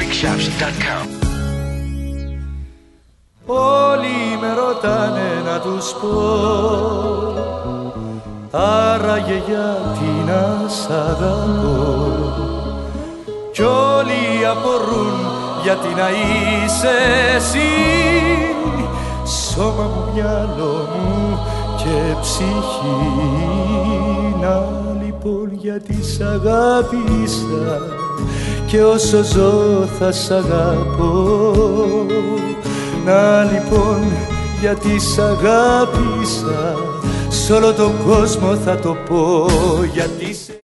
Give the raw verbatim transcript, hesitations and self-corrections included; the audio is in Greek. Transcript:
music shops dot com. Όλοι με ρωτάνε να τους πω, άραγε γιατί να σ' αγαπώ, κι όλοι απορούν γιατί να είσαι εσύ, σώμα μου, μυαλό μου και ψυχή. Να λοιπόν γιατί σ' αγάπησα και όσο ζω θα σ' αγαπώ. Να λοιπόν γιατί σ' αγάπησα, σ' όλο τον κόσμο θα το πω, γιατί